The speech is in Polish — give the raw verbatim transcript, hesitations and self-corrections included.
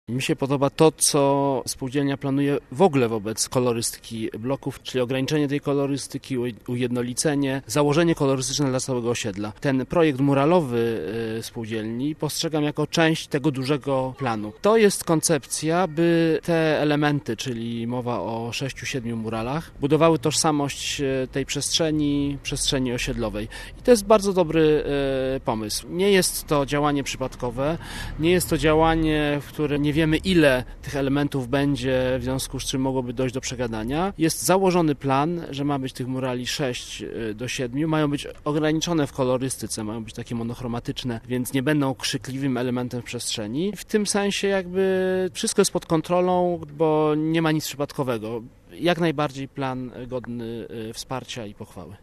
Mi się podoba to, co spółdzielnia planuje w ogóle wobec kolorystyki bloków, czyli ograniczenie tej kolorystyki, ujednolicenie, założenie kolorystyczne dla całego osiedla. Ten projekt muralowy spółdzielni postrzegam jako część tego dużego planu. To jest koncepcja, by te elementy, czyli mowa o sześciu, siedmiu muralach, budowały tożsamość tej przestrzeni, przestrzeni osiedlowej. I to jest bardzo dobry pomysł. Nie jest to działanie przypadkowe, nie jest to działanie, w którym nie wiemy, ile tych elementów będzie, w związku z czym mogłoby dojść do przegadania. Jest założony plan, że ma być tych murali sześć do siedmiu, mają być ograniczone w kolorystyce, mają być takie monochromatyczne, więc nie będą krzykliwym elementem w przestrzeni. W tym sensie jakby wszystko jest pod kontrolą, bo nie ma nic przypadkowego. Jak najbardziej plan godny wsparcia i pochwały.